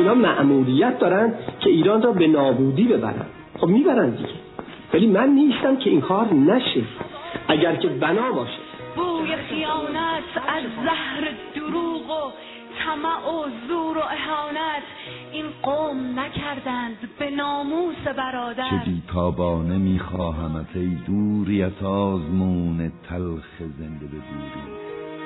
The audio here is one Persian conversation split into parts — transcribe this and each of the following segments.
اینا مأموریت دارن که ایران را به نابودی ببرن. خب میبرن دیگه، ولی من نیستم که این کار نشه اگر که بنا باشه. بوی خیانت از زهر دروغ و طمع و زور و اهانت این قوم نکردند به ناموس برادر. چه بیتابانه میخواهمت ای دوریت آزمون تلخ زنده به دوری.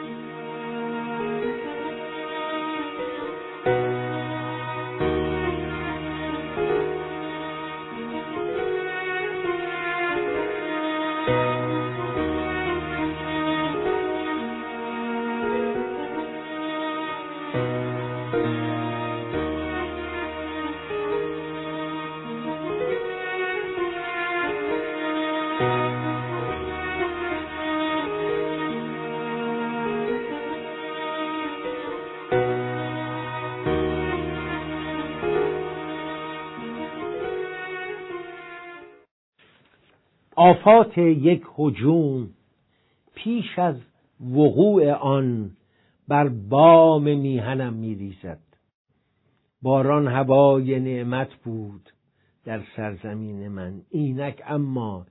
آفات یک هجوم پیش از وقوع آن بر بام میهنم میریزد. باران هوای نعمت بود در سرزمین من، اینک اما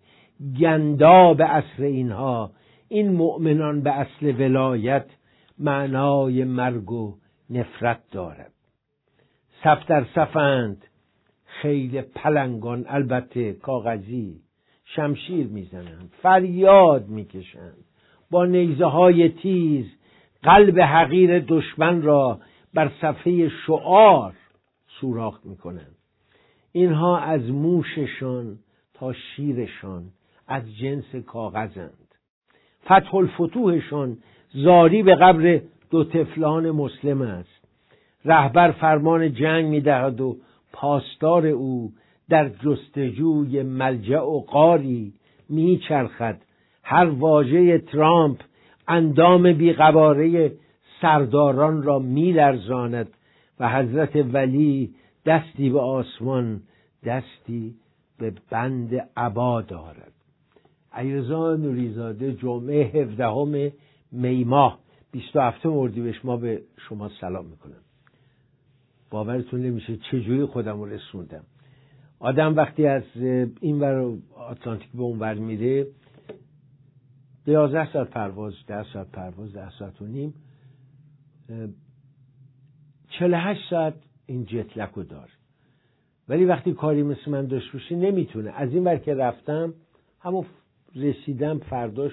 گنداب اصل اینها، این مؤمنان به اصل ولایت معنای مرگ و نفرت دارد. صف در صفند خیل پلنگان، البته کاغذی، شمشیر میزنند، فریاد میکشند، با نیزه های تیز قلب حقیر دشمن را بر صفحه شعار سوراخ میکنند. اینها از موششان تا شیرشان از جنس کاغذند. فتح الفتوحشان زاری به قبر دو طفلان مسلم است. رهبر فرمان جنگ میدهد و پاسدار او در جستجوی ملجأ و غاری میچرخد. هر واژه ترامپ اندام بیقواره سرداران را میلرزاند و حضرت ولی دستی به آسمان دستی به بند عبا دارد. علیرضا نوری‌زاده، جمعه 17 می ماه 27 اردیبهشت ما به شما سلام میکنم. باورتون نمیشه چجوری خودم رو رسوندم. آدم وقتی از این ور آتلانتیک به اون ور میره 11 ساعت پرواز، 10 ساعت پرواز، 10 ساعت و نیم، 48 ساعت این جتلک رو داره. ولی وقتی کاری مثل من داشت باشی نمیتونه. از این ور که رفتم همون رسیدم فرداش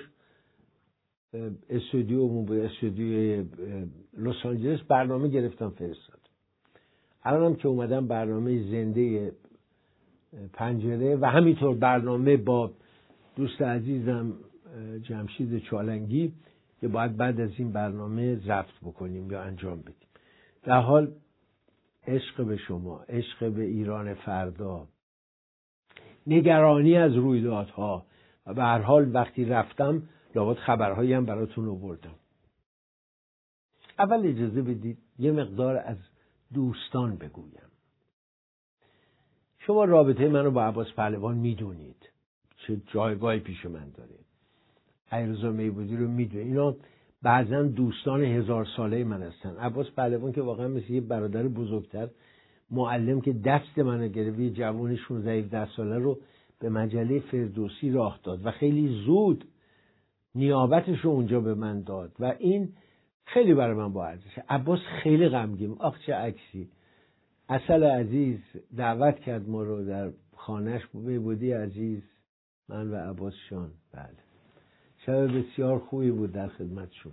استودیو لس آنجلس برنامه گرفتم فرستاد. الانم که اومدم برنامه زنده پنجره و همینطور برنامه با دوست عزیزم جمشید چالنگی که باید بعد از این برنامه ضبط بکنیم یا انجام بدیم. در حال عشق به شما، عشق به ایران فردا، نگرانی از رویدادها و به هر حال وقتی رفتم لابد خبرهایی هم براتون آوردم. اول اجازه بدید یه مقدار از دوستان بگویم. شما رابطه منو با عباس پهلوان میدونید، چه جایگاهی پیش من داره. علیرضا میبودی رو میدونید. اینا بعضا دوستان 1000 ساله من هستن. عباس پهلوان که واقعا مثل یه برادر بزرگتر، معلم که دست منو گرفت، یه جوان 16-17 ساله رو به مجله فردوسی راه داد و خیلی زود نیابتش رو اونجا به من داد و این خیلی برای من با ارزشه. عباس خیلی غمگین، آخ چه عکسی. اصل عزیز دعوت کرد ما رو در خانهش، میبودی عزیز، من و عباس شان. بله، شب بسیار خوبی بود در خدمتشون.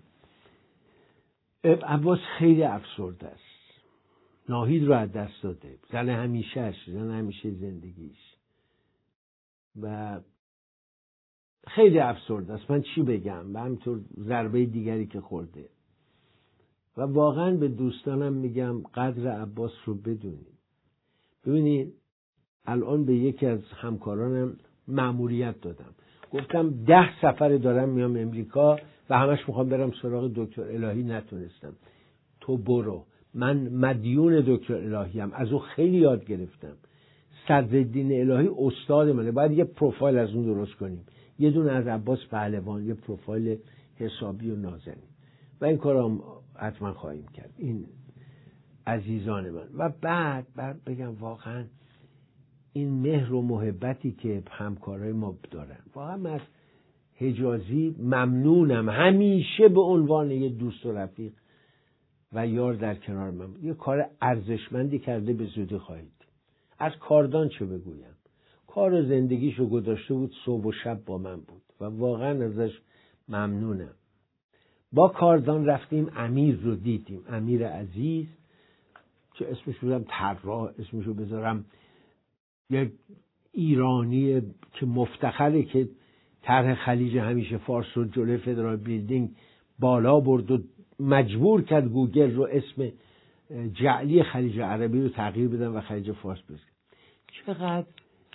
عباس خیلی افسرده است، ناهید رو از دست داده، زن همیشه زندگیش، و خیلی افسرده است. من چی بگم؟ و همینطور ضربه دیگری که خورده. و واقعا به دوستانم میگم قدر عباس رو بدونید. ببینید الان به یکی از همکارانم مأموریت دادم، گفتم 10 سفر دارم میام امریکا و همش میخوام برم سراغ دکتر الهی، نتونستم. تو برو، من مدیون دکتر الهیم، از او خیلی یاد گرفتم. صدرالدین الهی استاد منه، باید یه پروفایل از اون درست کنیم، یه دونه از عباس پهلوان، یه پروفایل حسابی و نازنین، و این کارم حتما خواهیم کرد. این عزیزان من. و بعد بگم واقعا این مهر و محبتی که همکارای ما دارن، واقعا من از حجازی ممنونم. همیشه به عنوان یه دوست و رفیق و یار در کنار من بود. یه کار ارزشمندی کرده، به زودی خواهید. از کاردان چه بگویم، کار و زندگیشو گذاشته بود، صبح و شب با من بود و واقعا ازش ممنونم. با کاردان رفتیم امیر رو دیدیم، امیر عزیز که اسمش بذارم طراح، اسمشو بذارم یک ایرانی که مفتخره که طرح خلیج همیشه فارس رو جلوی فدرال بیلدینگ بالا برد و مجبور کرد گوگل رو اسم جعلی خلیج عربی رو تغییر بدن و خلیج فارس بزن. چقدر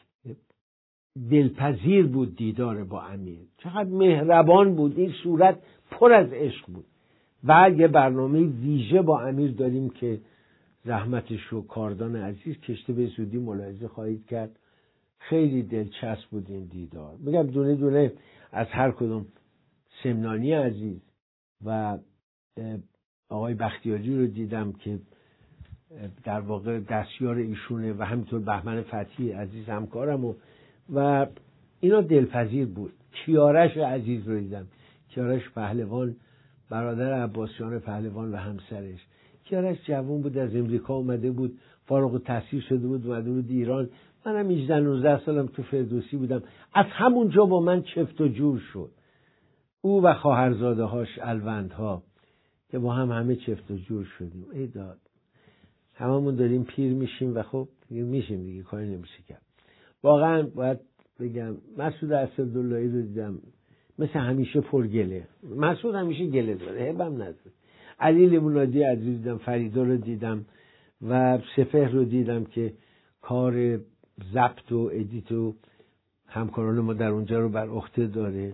دلپذیر بود دیدار با امیر، چقدر مهربان بود، این صورت پر از عشق بود. و یه برنامه ویژه با امیر داریم که زحمتش رو کاردان عزیز کشته، به زودی ملاحظه خواهید کرد. خیلی دلچسب بود این دیدار. میگم دونه دونه از هر کدوم، سمنانی عزیز و آقای بختیاری رو دیدم که در واقع دستیار ایشونه و همینطور بهمن فتحی عزیز همکارم و اینا دلپذیر بود. کیارش عزیز رو دیدم، کیارش پهلوان، برادر عباسیان پهلوان و همسرش. کیارش جوان بود، از امریکا اومده بود، فارغ التحصیل شده بود، اومده بود ایران. منم 18-19 سالم تو فردوسی بودم. از همونجا با من چفت و جور شد، او و خواهرزاده هاش الوندها که با هم همه چفت و جور شدیم. ای داد، هممون داریم پیر میشیم و خب میشیم دیگه، کاری نمیشه کرد. واقعا باید بگم مسعود اسداللهی رو دیدم، مثل همیشه پرگله. مسعود همیشه گله داره، هبم نداره. علی لیمونادی عزیز دیدم، فریدا رو دیدم و سپهر رو دیدم که کار ضبط و ادیت و همکاران ما در اونجا رو بر عهده داره.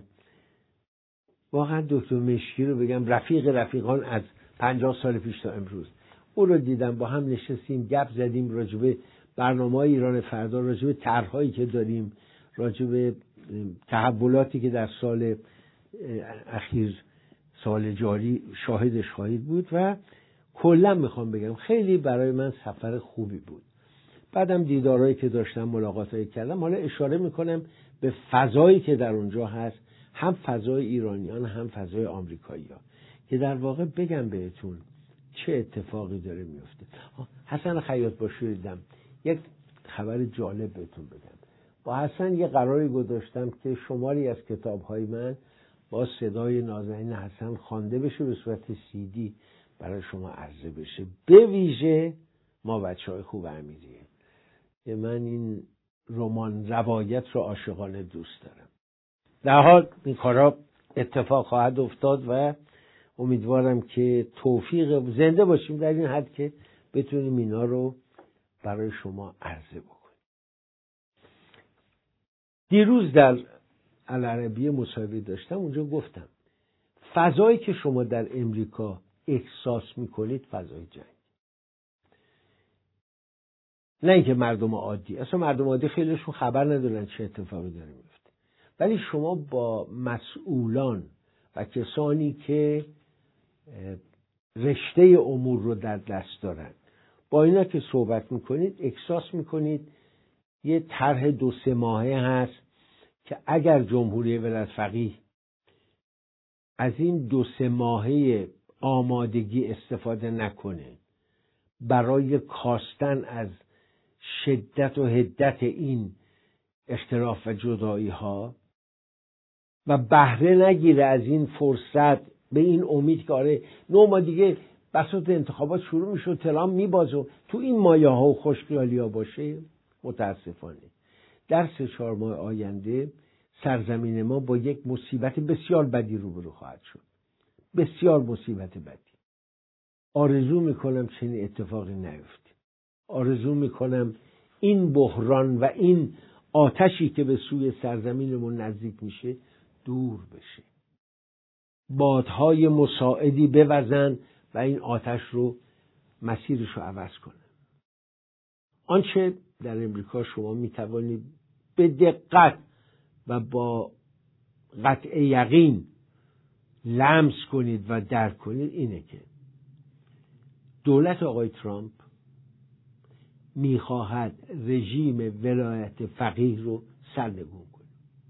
واقعا دکتر مشکی رو بگم، رفیق رفیقان از 50 سال پیش تا امروز، او رو دیدم، با هم نشستیم گپ زدیم راجبه برنامه‌های ایران فردا، راجبه طرح‌هایی که داریم، راجبه تحولاتی که در سال اخیر، سال جاری شاهدش خواهید بود. و کلا میخوام بگم خیلی برای من سفر خوبی بود. بعدم دیدارهایی که داشتم، ملاقاتایی کردم. حالا اشاره میکنم به فضایی که در اونجا هست، هم فضای ایرانیان هم فضای آمریکایی‌ها، که در واقع بگم بهتون چه اتفاقی داره میفته. حسن خیاط‌باشی دیدم، یک خبر جالب بهتون بگم. با حسن یه قراری گذاشتم که شماری از کتاب‌های من با صدای نازنین حسن خوانده بشه، به صورت CD برای شما عرضه بشه، به ویژه ما بچه‌های خوب امیریه. من این رمان روایت رو عاشقانه دوست دارم. در حال این کارا اتفاق خواهد افتاد و امیدوارم که توفیق زنده باشیم در این حد که بتونیم اینا رو برای شما عرضه بکنیم. دیروز در العربیه مصاحبه داشتم، اونجا گفتم فضایی که شما در امریکا احساس میکنید فضای جنگ، نه اینکه مردم عادی، اصلا مردم عادی خیلیشون خبر ندارن چه اتفاقی داره میفته، ولی شما با مسئولان و کسانی که رشته امور رو در دست دارن، با اینا که صحبت میکنید احساس میکنید یه طرح 2-3 ماهه هست که اگر جمهوری ولایت فقیه از این 2-3 ماهه آمادگی استفاده نکنه برای کاستن از شدت و حدت این اختلاف و جدایی ها و بهره نگیره از این فرصت، به این امید که آره 9 ماه دیگه بساط انتخابات شروع میشه، ترامپ میبازه، تو این مایه ها و خوشخیالی ها باشه، متاسفانه در 3-4 ماه آینده سرزمین ما با یک مصیبت بسیار بدی روبرو خواهد شد. بسیار مصیبت بدی. آرزو میکنم چنین اتفاقی نیفته. آرزو میکنم این بحران و این آتشی که به سوی سرزمینمون نزدیک میشه دور بشه. بادهای مساعدی بوزن و این آتش رو مسیرش رو عوض کنه. آنچه در امریکا شما میتوانید به دقت و با قطع یقین لمس کنید و درک کنید اینه که دولت آقای ترامپ میخواهد رژیم ولایت فقیه رو سرنگون کنه.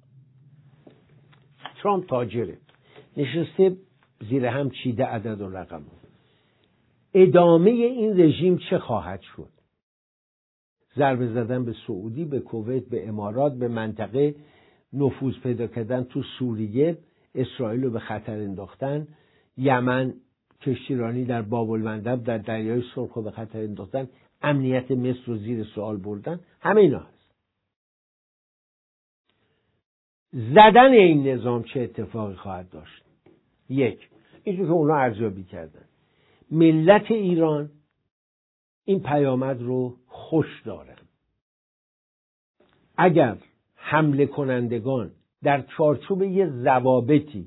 ترامپ تاجره، نشسته زیر هم چیده عدد و رقم. ادامه این رژیم چه خواهد شد؟ ضربه زدن به سعودی، به کویت، به امارات، به منطقه، نفوذ پیدا کردن تو سوریه، اسرائیل رو به خطر انداختن، یمن، کشتیرانی در باب المندب در دریای سرخ رو به خطر انداختن، امنیت مصر رو زیر سوال بردن. همه اینا هست. زدن این نظام چه اتفاقی خواهد داشت؟ یک، اینجور که اونا ارزیابی کردن، ملت ایران این پیامد رو خوش دارن. اگر حمله کنندگان در چارچوب یه ضوابطی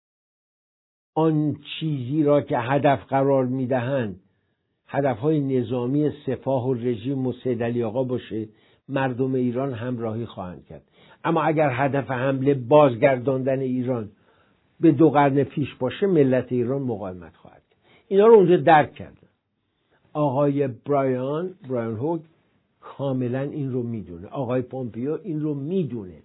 آن چیزی را که هدف قرار میدهند، هدفهای نظامی سپاه و رژیم و سید علی آقا باشه، مردم ایران همراهی خواهند کرد. اما اگر هدف حمله بازگرداندن ایران به 2 قرن پیش باشه، ملت ایران مقاومت خواهد کرد. اینا رو اونجا درک کردن. آقای برایان هوگ کاملا این رو میدونه، آقای پومپیو این رو میدونه،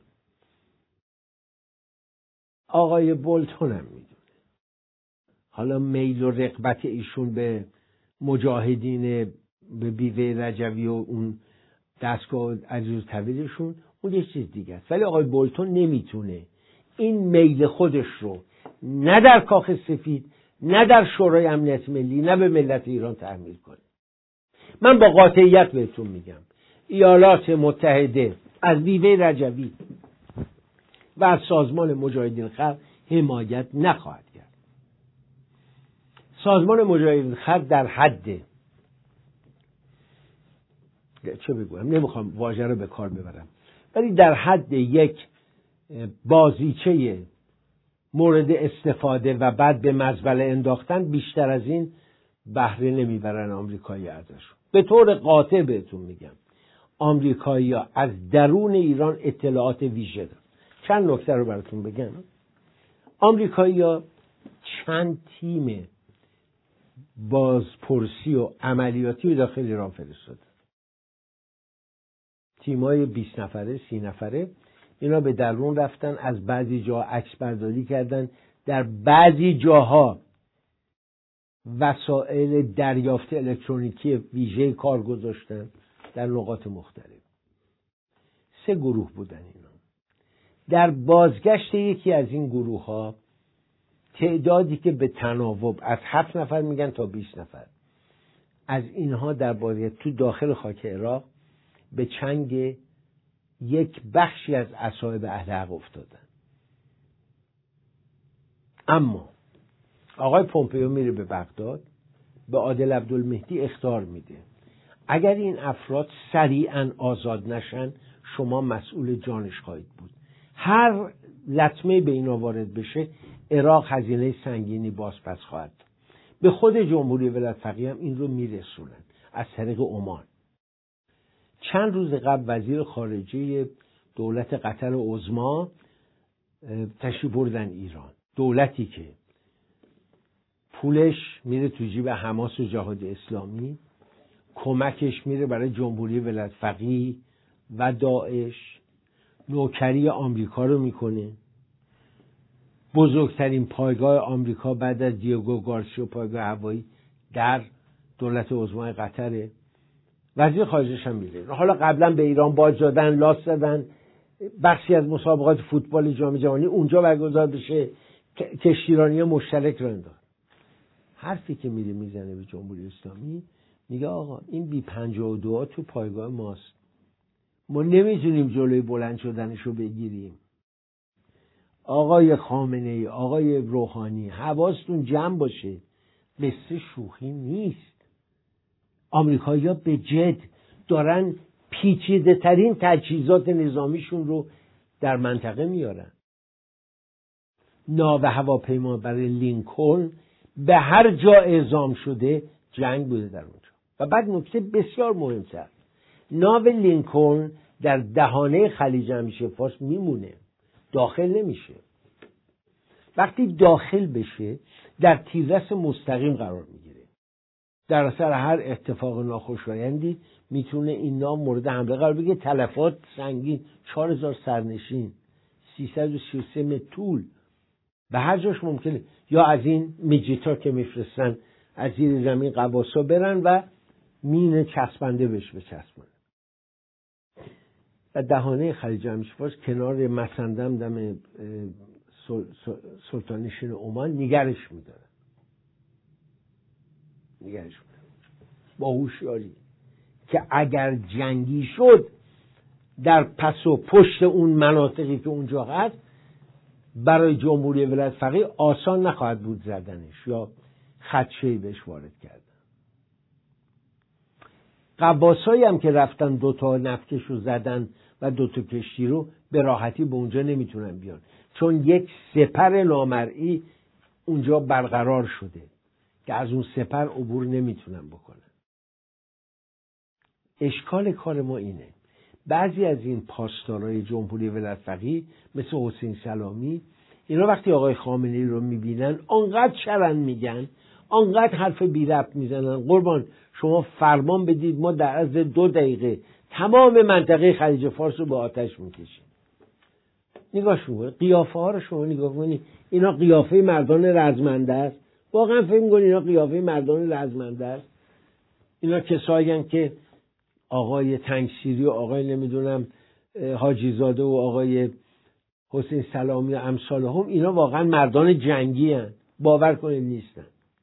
آقای بولتون هم میدونه. حالا میل و رغبت ایشون به مجاهدین به بیوه رجوی و اون دستگاه عزیز طویلشون اون یه چیز دیگه است، ولی آقای بولتون نمیتونه این میل خودش رو نه در کاخ سفید، نه در شورای امنیت ملی، نه به ملت ایران تحمیل کنه. من با قاطعیت بهتون میگم ایالات متحده از بیوه رجوی و از سازمان مجاهدین خلق حمایت نخواهد کرد. سازمان مجاهدین خلق در حد، چه بگویم، نمیخوام واژه رو به کار ببرم، ولی در حد یک بازیچه مورد استفاده و بعد به مزبله انداختن، بیشتر از این بهره نمیبرن آمریکایی ازشون. به طور قاطع بهتون میگم آمریکایی‌ها از درون ایران اطلاعات ویژه دارن. چند نکته رو براتون بگم. آمریکایی‌ها چند تیم بازپرسی و عملیاتی داخل ایران فرستادن. تیمای 20 نفره 30 نفره اینا به درون رفتن، از بعضی جاها عکس برداری کردن، در بعضی جاها وسایل دریافت الکترونیکی ویژه کار گذاشتن در نقاط مختلف. 3 گروه بودن اینا. در بازگشت یکی از این گروه ها تعدادی که به تناوب از 7 نفر میگن تا 20 نفر از اینها در بازگشت تو داخل خاک عراق به چنگ یک بخشی از اصحاب اهل حق افتادن. اما آقای پومپیو میره به بغداد، به عادل عبدالمهدی اخطار میده اگر این افراد سریعا آزاد نشن شما مسئول جانش خواهید بود. هر لطمه به اینا وارد بشه عراق هزینه سنگینی بازپس خواهد. به خود جمهوری ولایت فقیه هم این رو میرسونن از طریق عمان. چند روز قبل وزیر خارجه دولت قطر عظما تشریف بردن ایران، دولتی که پولش میره تو جیب حماس و جهاد اسلامی، کمکش میره برای جمهوری ولایت فقیه و داعش، نوکری آمریکا رو میکنه. بزرگترین پایگاه آمریکا بعد از دیگو گارسیا پایگاه هوایی در دولت عظمای قطره. وزیر خارجه‌ش هم میره. حالا قبلا به ایران باج دادن، لاس دادن، بخشی از مسابقات فوتبال جام جهانی اونجا برگزار بشه، کشتیرانی مشترک رو انداخت. حرفی که میره میزنه به جمهوری اسلامی میگه آقا این بی 52 تو پایگاه ماست، ما نمیتونیم جلوی بلند شدنش رو بگیریم. آقای خامنه‌ای، آقای روحانی، حواستون جمع باشه، قصه شوخی نیست. آمریکایی‌ها به جد دارن پیچیده ترین تجهیزات نظامیشون رو در منطقه میارن. ناو هواپیما برای لینکلن به هر جا اعزام شده جنگ بوده در اونجا. و بعد نکته بسیار مهمتر، ناو لینکلن در دهانه خلیج همیشه فارس میمونه، داخل نمیشه. وقتی داخل بشه در تیررس مستقیم قرار میگیره. در اثر هر اتفاق ناخوشایندی میتونه این نام مورد حمله قرار بگیره. تلفات سنگین، 4000 سرنشین، 333 متر طول، به هر جاش ممکنه یا از این میجیتا که میفرستن از زیر زمین قباسا برن و مین چسبنده بهش بچسبن. و دهانه خلیج همیشه‌فارس کنار مسندم دم سلطانشین عمان نگرش میدارن. با هوشیاری که اگر جنگی شد در پس و پشت اون مناطقی که اونجا هست برای جمهوری ولایت فقیه آسان نخواهد بود زدنش یا خدشه‌ای بهش وارد کردن. قباسایی هم که رفتن 2 نفتکش رو زدن و 2 کشتی رو به راحتی به اونجا نمیتونن بیان، چون یک سپر نامرئی اونجا برقرار شده که از اون سپر عبور نمیتونن بکنن. اشکال کار ما اینه، بعضی از این پاسدارای جمهوری ولایت فقیه مثل حسین سلامی، اینا وقتی آقای خامنه‌ای رو میبینن آنقدر شرن میگن، آنقدر حرف بی ربط میزنن، قربان شما فرمان بدید ما در عرض 2 دقیقه تمام منطقه خلیج فارس رو به آتش میکشیم. نگاه شما قیافه ها رو شما نگاه کنید، اینا قیافه مردان رزمنده است. واقعا فکر می‌کنید اینا قیافه مردان رزمنده است؟ اینا کسایی که آقای تنگسیری و آقای نمیدونم حاجی زاده و آقای حسین سلامی و امثالهم، اینا واقعا مردان جنگی هستند. باور کنید نیستن.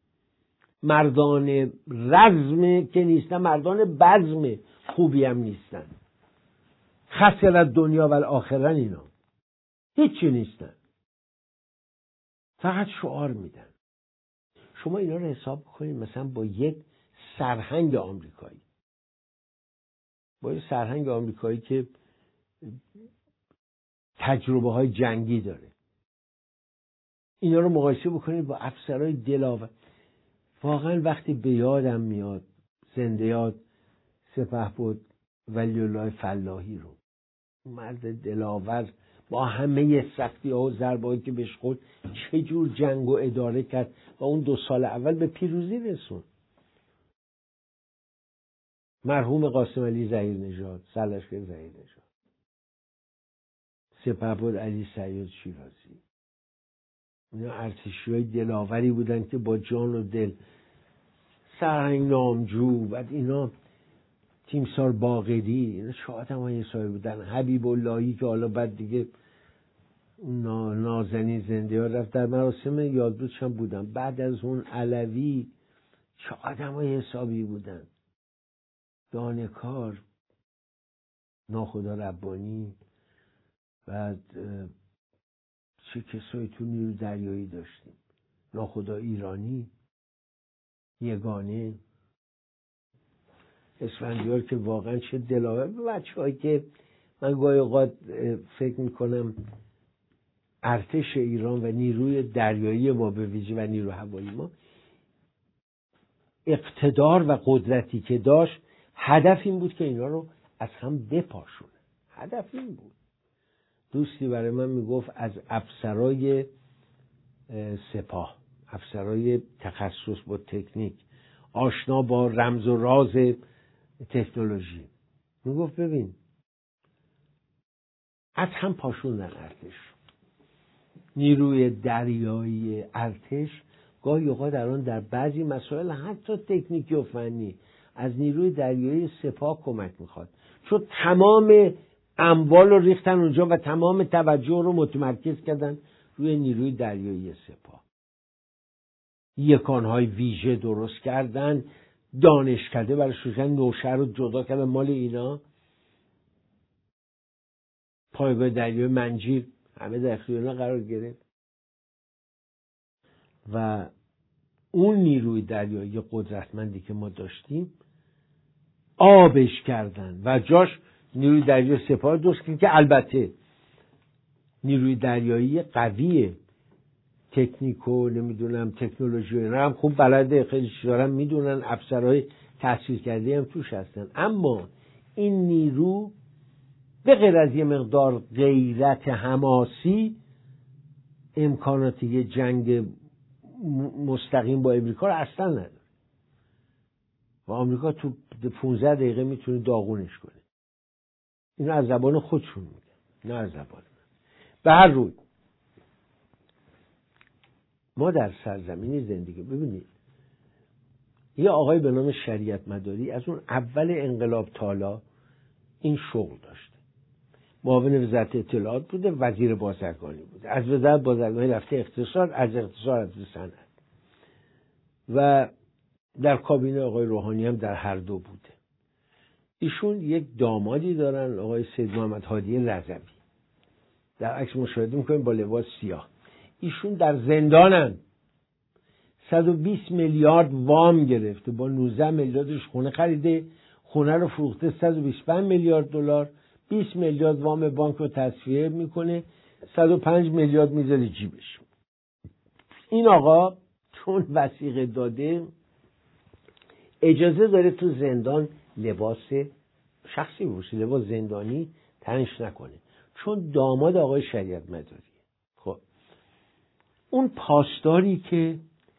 مردان رزم که نیستن، مردان بزم خوبی هم نیستن. خسرت دنیا و الاخره اینا هیچی نیستن، فقط شعار میدن. شما اینا رو حساب بکنید مثلا با یک سرهنگ آمریکایی، با یک سرهنگ آمریکایی که تجربه های جنگی داره، اینا رو مقایسه بکنید با افسرهای دلاور. واقعا وقتی به یادم میاد زنده یاد سپهبد ولی الله فلاحی رو، مرد دلاور با همه سختی ها و ضربه هایی که بهش خورد چجور جنگ و اداره کرد و اون 2 سال اول به پیروزی رسوند. مرحوم قاسم علی ظهیرنژاد، سرلشکر ظهیرنژاد، سپهبد علی سعید شیرازی، اینا ارتشی‌های دلاوری بودن که با جان و دل، سرهنگ نامجو، بعد اینا تیمسار باقری، اینا چه آدمای حسابی بودن. حبیب اللهی که حالا بعد دیگه نازنین زنده ها رفت، در مراسم یادبودش هم بودن. بعد از اون علوی چه آدمای حسابی بودن. دانکار، ناخدا ربانی، بعد چه کسایی تو نیرو دریایی داشتیم، ناخدا ایرانی، یگانه، اسفندیار که واقعا چه دلاور. بچه‌هایی که من گاهی اوقات فکر میکنم ارتش ایران و نیروی دریایی ما به ویژه و نیرو هوایی ما، اقتدار و قدرتی که داشت، هدف این بود که اینا رو از هم بپاشونه. هدف این بود. دوستی برای من میگفت از افسرای سپاه، افسرای تخصص با تکنیک، آشنا با رمز و راز تکنولوژی، میگفت ببین از هم پاشوندن ارتش. نیروی دریایی ارتش گاهی اوقات در بعضی مسائل حتی تکنیکی و فنی از نیروی دریایی سپاه کمک میخواد، چون تمام اموال رو ریختن اونجا و تمام توجه رو متمرکز کردن روی نیروی دریایی سپاه. یکانهای ویژه درست کردن، دانشکده برای شدن نوشهر رو جدا کردن مال اینا، پایگاه دریایی منجیر همه در اختیار اینا قرار گرفت. و اون نیروی دریایی قدرتمندی که ما داشتیم آبش کردن و جاش نیروی دریایی سپاه درست کردن که البته نیروی دریایی قویه، تکنیکو نمیدونم تکنولوژی اینا هم خوب بلده، خیلی چیزا میدونن، افسرهای تحصیل کرده هم توش هستن، اما این نیرو به غیر از یه مقدار غیرت حماسی امکاناتی جنگ مستقیم با امریکا رو اصلا نداره. و آمریکا تو 15 دقیقه میتونه داغونش کنه. اینو از زبان خودشون میگن، نه از زبان من. به هر روی ما در سرزمین زندگی، ببینید یه آقای به نام شریعت مداری از اون اول انقلاب تالا این شغل داشته. معاون وزارت اطلاعات بوده، وزیر بازرگانی بوده، از وزارت بازرگانی رفته اقتصاد، از اقتصاد رفته صنعت و در کابینه آقای روحانی هم در هر دو بوده. ایشون یک دامادی دارن، آقای سید محمد هادی رضوی، در عکس مشاهده میکنیم با لباس سیاه. ایشون در زندانن، 120 میلیارد وام گرفته، با 19 میلیاردش خونه خریده، خونه رو فروخته 125 میلیارد دلار، 20 میلیارد وام بانک رو تصفیه میکنه، 105 میلیارد میذاره جیبش. این آقا چون وثیقه داده اجازه داره تو زندان لباس شخصی بپوشه، لباس زندانی تنش نکنه، چون داماد آقای شریعت مداریه. خب اون پاسداری که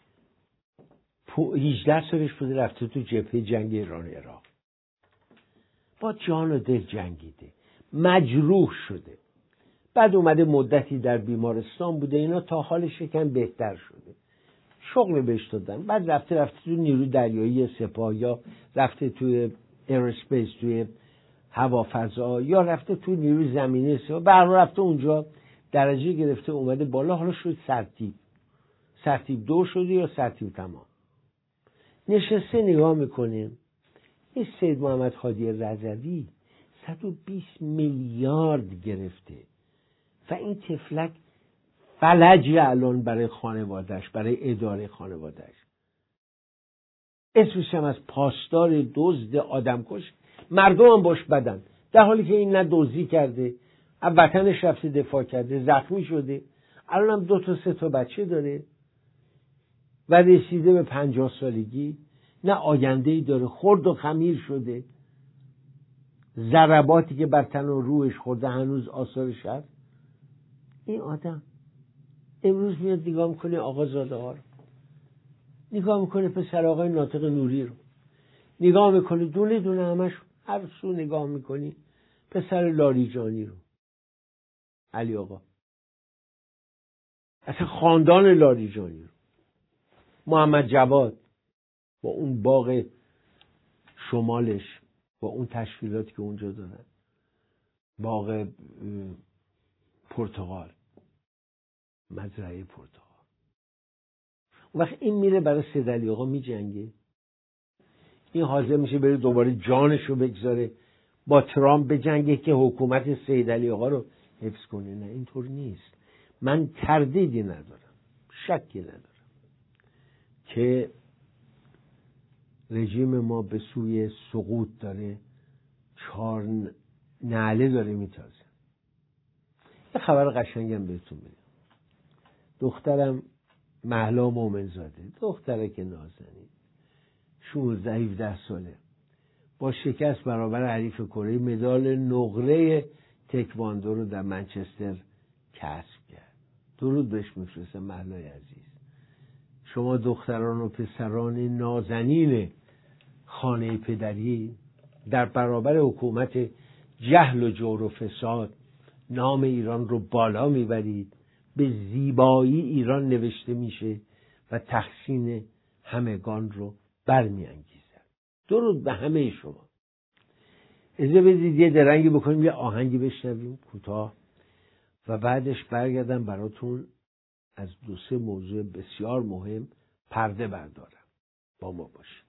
18 سالش بوده رفته تو جبهه جنگ ایران عراق، با جان و دل جنگیده، مجروح شده، بعد اومده مدتی در بیمارستان بوده، اینا تا حالش یکم بهتر شده، شغل بهش دادن، بعد رفته تو نیروی دریایی سپاه، یا رفته توی ایرسپیس توی هوافضا، یا رفته توی نیروی زمینی سپاه، برای رفته اونجا درجه گرفته اومده بالا، حالا شد سرتیپ 2 شده یا سرتیپ تمام. نشسته نگاه میکنه این سید محمد هادی رضوی 120 میلیارد گرفته و این تفلک فلج الان برای خانوادهش، برای اداره خانوادهش. اسمش هم از پاسدار دزد آدمکش، مردم هم باش بدن، در حالی که این نه دزدی کرده، از وطنش رفته دفاع کرده، زخمی شده، الان هم 2 تا 3 تا بچه داره و رسیده به 50 سالگی، نه آینده‌ای داره، خرد و خمیر شده، ضرباتی که بر تن و روحش خورده هنوز آثارش هست. این آدم امروز میاد نگاه میکنه آقازاده ها رو، نگاه میکنه پسر آقای ناطق نوری رو، نگاه میکنه دونه دونه همش، هر سو نگاه میکنی پسر لاریجانی رو، علی آقا، اصلا خاندان لاریجانی رو، محمد جواد با اون باغ شمالش، با اون تشکیلاتی که اونجا دارن، باغ پرتغال، مزرعه پرتغال. وقت این میره برای سید علی آقا میجنگه، این حاضر میشه بره دوباره جانشو بگذاره با ترامپ بجنگه که حکومت سید علی آقا رو حفظ کنه. نه اینطور نیست. من تردیدی ندارم، شکی ندارم که رژیم ما به سوی سقوط داره، 4 نعله داره میتازه. یه خبر قشنگم بهتون میگم. دخترم مهلا مومنزاده، دختره که نازنین، 16-17 ساله، با شکست برابر حریف کره مدال نقره تکواندو رو در منچستر کسب کرد. درود بهش میفرستم مهلای عزیز. شما دختران و پسران نازنین خانه پدری در برابر حکومت جهل و جور و فساد نام ایران رو بالا میبرید، به زیبایی ایران نوشته میشه و تحسین همگان رو برمیانگیزد. درود به همه شما. اجازه بدید یه درنگی بکنیم، یه آهنگی بشنویم کوتاه و بعدش برگردم براتون از 2-3 موضوع بسیار مهم پرده بردارم. با ما باشید.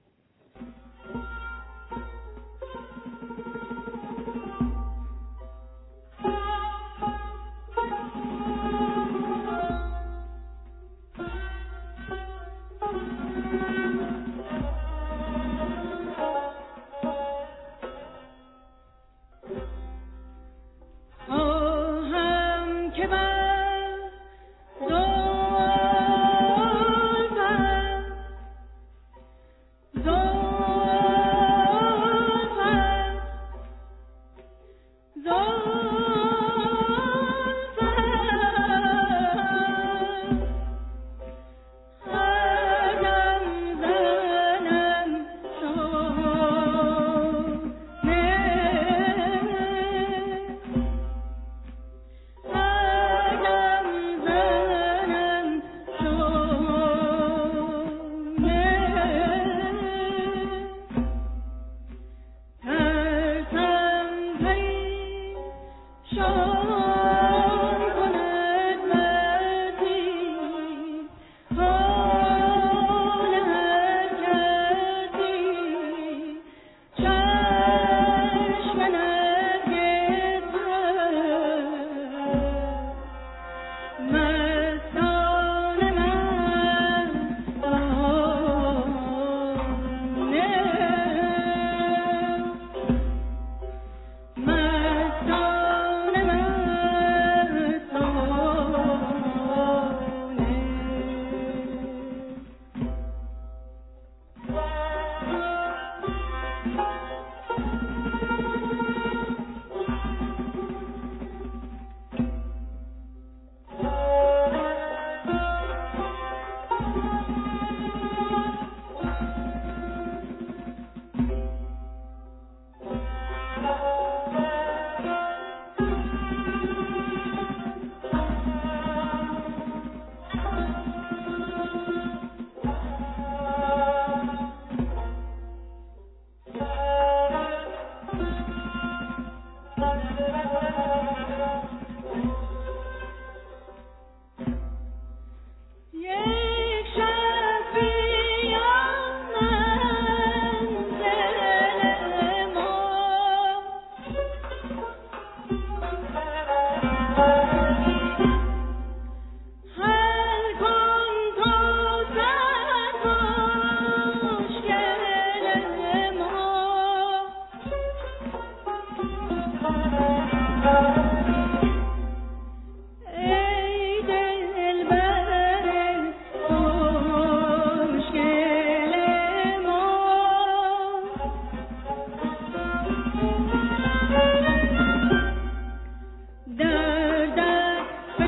Oh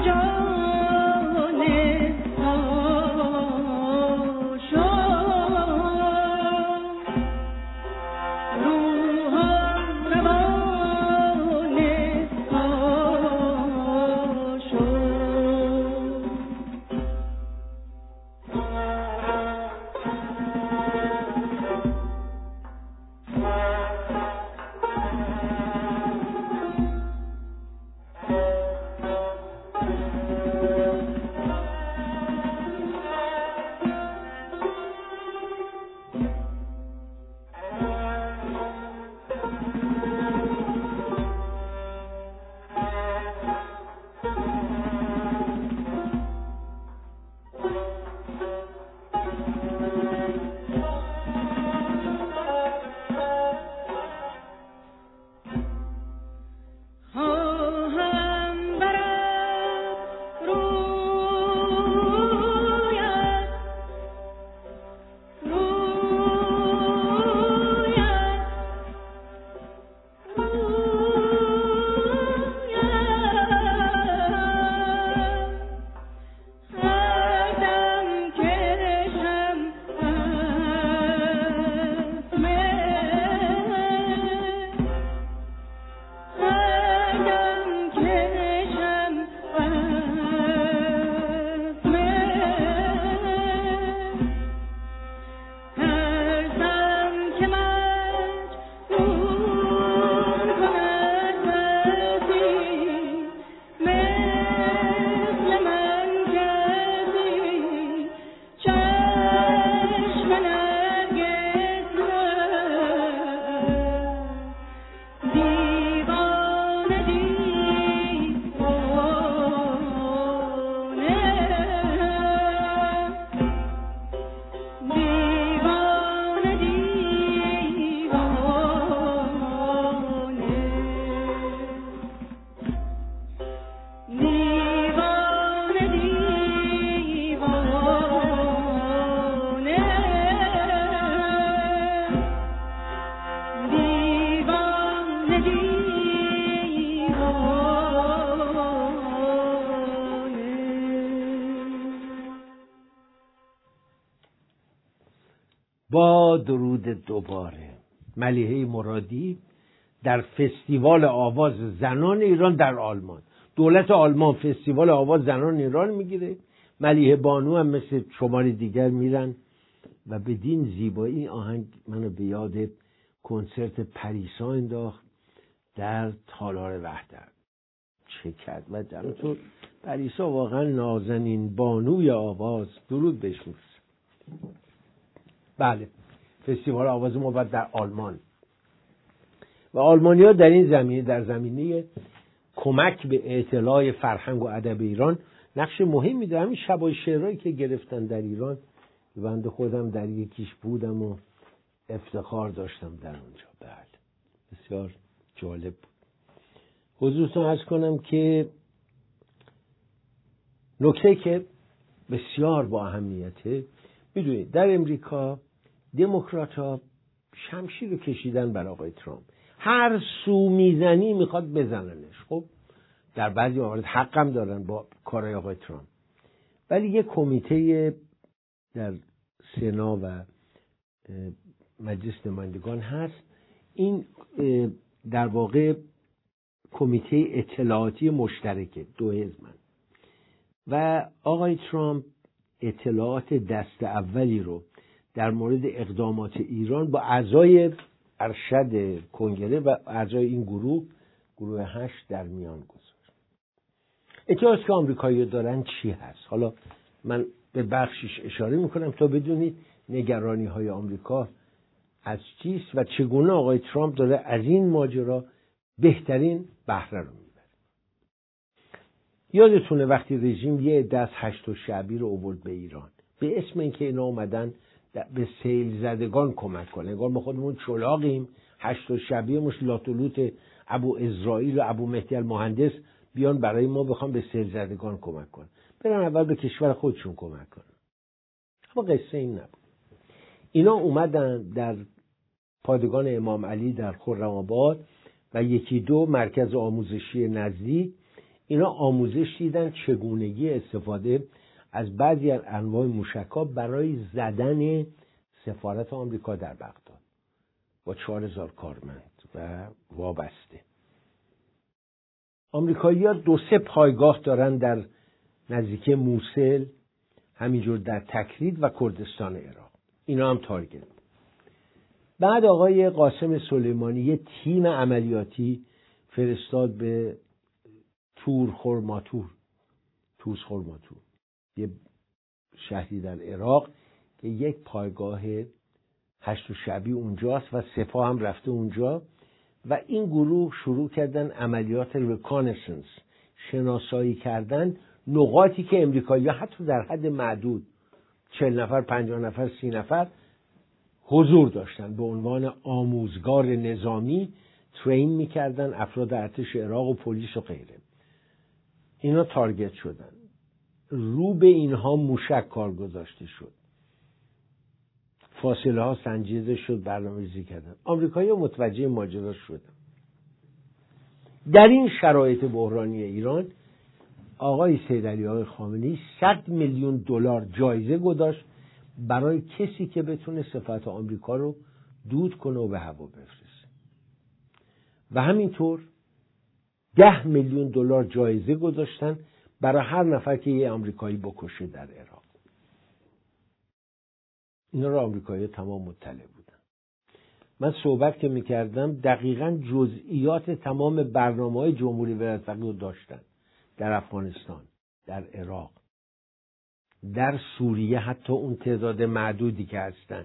با درود دوباره. ملیحه مرادی در فستیوال آواز زنان ایران در آلمان. دولت آلمان فستیوال آواز زنان ایران میگیره، ملیحه بانو هم مثل شماری دیگر میرن و بدین زیبایی آهنگ منو به یاد کنسرت پریسا انداخت در تالار وحدت. چه کرد و همینطور پریسا واقعا نازنین بانوی آواز، درود بهش می‌رسه. بله، فستیوال آواز ما بعد در آلمان و آلمانی‌ها در این زمینه، در زمینه کمک به اطلاع فرهنگ و ادب ایران نقش مهمی دارن. همین شبای شعرهایی که گرفتن در ایران، بنده خودم در یکیش بودم و افتخار داشتم در اونجا. بله، بسیار جالب بود. حضورتون عرض کنم که نکته که بسیار با اهمیته، میدونید در امریکا دموکرات‌ها شمشیر رو کشیدن بر آقای ترامپ. هر سو میزنی میخواد بزننش. خب در بعضی موارد حقم دارن با کارهای آقای ترامپ، ولی یک کمیته در سنا و مجلس نمایندگان هست، این در واقع کمیته اطلاعاتی مشترکه، دو حزبن و آقای ترامپ اطلاعات دست اولی رو در مورد اقدامات ایران با اعضای ارشد کنگره و اعضای این گروه 8 در میان گذاشت. اطلاعاتی که آمریکایی‌ها دارن چی هست؟ حالا من به بخشش اشاره میکنم تا بدونید نگرانی‌های آمریکا از چیست و چگونه آقای ترامپ داره از این ماجرا بهترین بهره رو میبره. یادتونه وقتی رژیم یه عده از 8 شعبی رو آورد به ایران به اسم اینکه اینا اومدن به سیل زدگان کمک کنن، انگار ما خودمون چلاقیم، 8 شعبی مش لاتولوت ابو اسرائیل و ابو مهدی المهندس بیان برای ما بخوام به سیل زدگان کمک کنن، برن اول به کشور خودشون کمک کنن. اما قصه این نبود. اینا اومدن در پادگان امام علی در خرم‌آباد و یکی دو مرکز آموزشی نزدیک اینا آموزش دیدن چگونگی استفاده از بعضی از انواع موشک‌ها برای زدن سفارت آمریکا در بغداد با 4000 کارمند و وابسته. آمریکایی‌ها 2-3 پایگاه دارن در نزدیکی موصل، همینجور در تکرید و کردستان عراق. اینا هم تارگت. بعد آقای قاسم سلیمانی یه تیم عملیاتی فرستاد به توز خرماتور، یه شهری در عراق که یک پایگاه هشت و شبی اونجاست و سپاه هم رفته اونجا و این گروه شروع کردن عملیات ریکانسنس، شناسایی کردن نقاطی که امریکایی‌ها حتی در حد معدود 40 نفر 50 نفر 30 نفر حضور داشتن، به عنوان آموزگار نظامی ترین میکردن افراد ارتش عراق و پلیس و غیره. اینا تارگت شدن، رو به اینها موشک کار گذاشته شد، فاصله ها سنجیده شد، برنامه‌ریزی کردن. آمریکایی‌ها متوجه ماجرا شدن. در این شرایط بحرانی ایران آقای سیدعلی آقای خامنه‌ای 100 میلیون دلار جایزه گذاشت برای کسی که بتونه سفارت آمریکا رو دود کنه و به هوا بفرسته و همینطور 10 میلیون دلار جایزه گذاشتن برای هر نفر که یه آمریکایی بکشه در عراق. اینا رو آمریکایی‌ها تمام مطلع بودن. من صحبت که میکردم دقیقاً جزئیات تمام برنامه‌های جمهوری ولایت فقیه رو داشتن، در افغانستان، در عراق، در سوریه، حتی اون تعداد معدودی که هستن،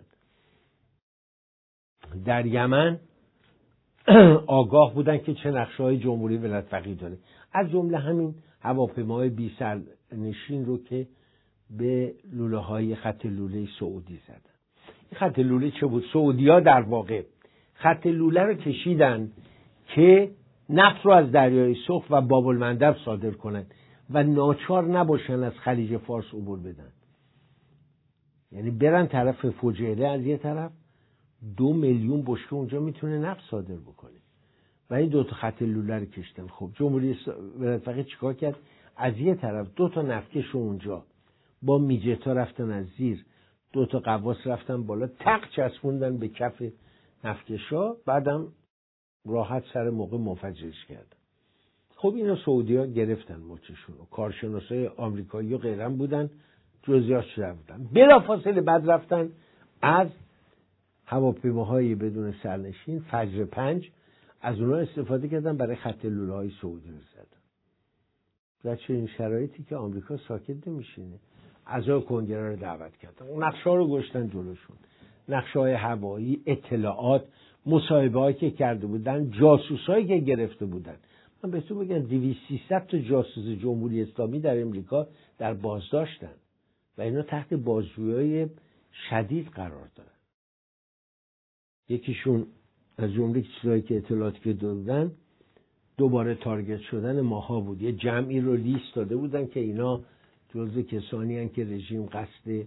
در یمن آگاه بودن که چه نقشه‌های جمهوری ولایت فقیه داره، از جمله همین هواپیماهای بی سرنشین رو که به لوله‌های خط لوله سعودی زدن. این خط لوله چه بود؟ سعودی‌ها در واقع خط لوله رو کشیدن که نفت رو از دریای سرخ و باب المندب صادر کنن و ناچار نباشن از خلیج فارس عبور بدن، یعنی برن طرف فجیره، از یه طرف 2 میلیون بشکه اونجا میتونه نفت صادر بکنه و این 2 تا خط لوله رو کشتن. خب جمهوری ولایت فقیه چیکار کرد؟ از یه طرف 2 تا نفتکش رو اونجا با میجتا رفتن از زیر، 2 تا قواس رفتن بالا، تق چسبوندن به کف نفتکشا، بعدم راحت سر موقع منفجرش کردن. خب اینا سعودی‌ها گرفتن مچشون و کارشناسای آمریکایی و غیرم بودن، جزئیاتش رفتن. بلافاصله بعد رفتن از هواپیماهای بدون سرنشین فجر 5 از اونها استفاده کردن برای خط لوله‌های سعودی رو زدن. در چنین شرایطی که آمریکا ساکت نمیشینه، اعضای کنگره رو دعوت کردن، اون نقشه‌ها رو گذاشتن جلوشون، نقشه‌های هوایی، اطلاعات، مصاحبه‌هایی که کرده بودن، جاسوسایی که گرفته بودن. من بهتون بگم 200-300 تا جاسوس جمهوری اسلامی در امریکا در بازداشتن و اینا تحت بازجویی شدید قرار دارن. یکیشون از جمله چیزایی که اطلاعاتی که دادن دوباره تارگت شدن ماها بود. یه جمعی رو لیست داده بودن که اینا جزو کسانی هستن که رژیم قصد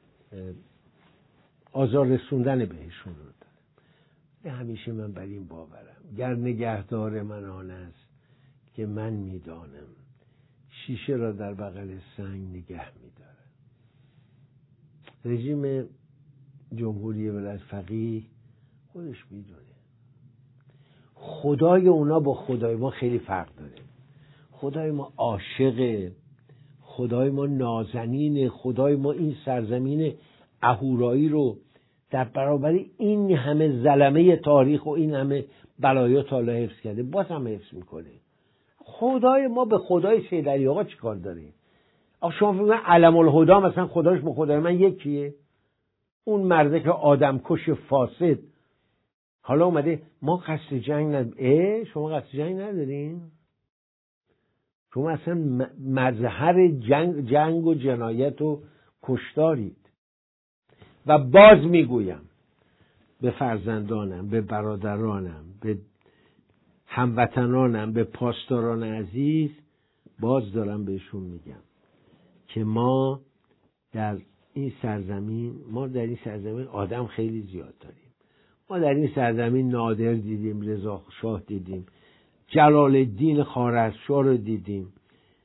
آزار رسوندن بهشون رو داره. همیشه من بر این باورم، گر نگهدار من آن است که من میدانم، شیشه را در بغل سنگ نگه میدارم. رژیم جمهوری ولایت فقیه خودش میدونه خدای اونا با خدای ما خیلی فرق داره. خدای ما عاشقه، خدای ما نازنینه، خدای ما این سرزمین اهورایی رو در برابر این همه ظلمه تاریخ و این همه بلایا تا حالا حفظ کرده، باز هم حفظ میکنه. خدای ما به خدای سیدعلی آقا چی کار داره؟ آخه شما فکر کنید علم الهدا مثلا خداش با خدای من یکیه؟ اون مرده که آدم کش فاسد حالا اومده ما قصد جنگ نداریم. شما قصد جنگ ندارین؟ شما اصلا مظهر جنگ و جنایت و کشتارید. و باز میگویم به فرزندانم، به برادرانم، به هموطنانم، به پاسداران عزیز، باز دارم بهشون میگم که ما در این سرزمین آدم خیلی زیاد داریم. ما در این سرزمین نادر دیدیم، رضا شاه دیدیم، جلال الدین خوارزمشاه رو دیدیم،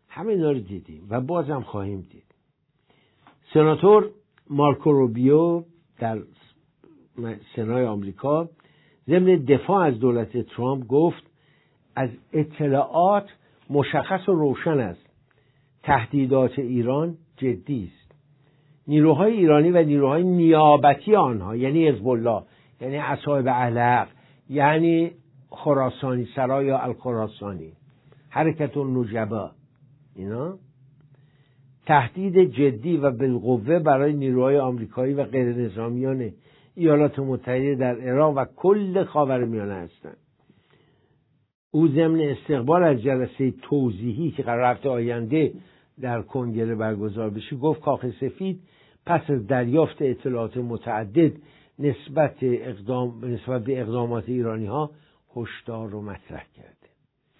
همه اینا رو دیدیم و بازم خواهیم دید. سناتور مارکو روبیو در سنای آمریکا ضمن دفاع از دولت ترامپ گفت از اطلاعات مشخص و روشن است تهدیدات ایران جدی است. نیروهای ایرانی و نیروهای نیابتی آنها، یعنی حزب الله، یعنی اصحاب علق، یعنی خراسانی سرا یا الخراسانی، حرکت النجبا، اینا تهدید جدی و بالقوه برای نیروهای آمریکایی و غیر نظامیان ایالات متحده در عراق و کل خاورمیانه هستند. او ضمن استقبال از جلسه توضیحی که قرار هفته آینده در کنگره برگزار بشه گفت کاخ سفید پس از دریافت اطلاعات متعدد نسبت به اقدامات ایرانی ها هشدار رو مطرح کرده.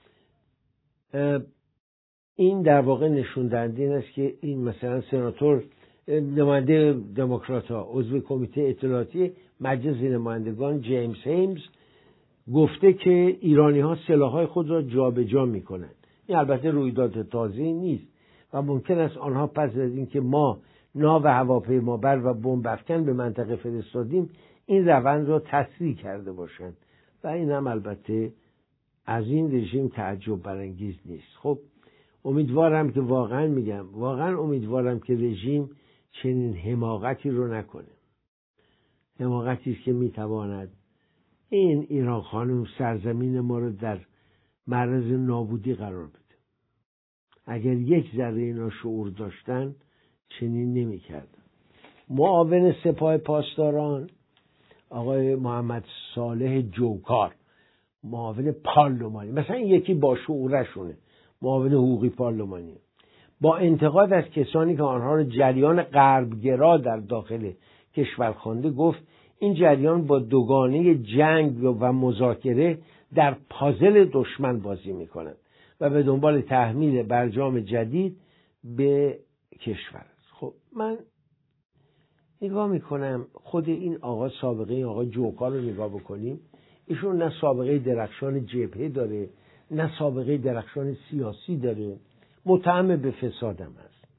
این در واقع نشون دهنده این است که این مثلا سناتور نماینده دموکرات ها عضو کمیته اطلاعاتی مجلس نمایندگان جیمز هیمز گفته که ایرانی ها سلاح‌های خود را جابجا می‌کنند. این البته رویداد تازه‌ای نیست و ممکن است آنها پس از اینکه ما ناو هواپیمابر و بمب افکن به منطقه فرستادیم این روند را تسریع کرده باشند و این هم البته از این رژیم تعجب برانگیز نیست. خب امیدوارم که واقعا امیدوارم که رژیم چنین حماقتی رو نکنه. حماقتی است که میتواند این ایران خانم سرزمین ما رو در معرض نابودی قرار بده. اگر یک ذره اینا شعور داشتن چنین نمی‌کردن. معاون سپاه پاسداران آقای محمد صالح جوکار، معاون پارلمانی، مثلا این یکی با شعورشونه، معاون حقوقی پارلمانی، با انتقاد از کسانی که آنها را جریان غربگرا در داخل کشور خوانده گفت این جریان با دوگانه جنگ و مذاکره در پازل دشمن بازی می‌کنند و به دنبال تحمیل برجام جدید به کشور است. خب من نگاه میکنم خود این آقا سابقه این آقا جوکار رو نگاه بکنیم، ایشون نه سابقه درخشان جبهه داره نه سابقه درخشان سیاسی داره، متهم به فسادم است.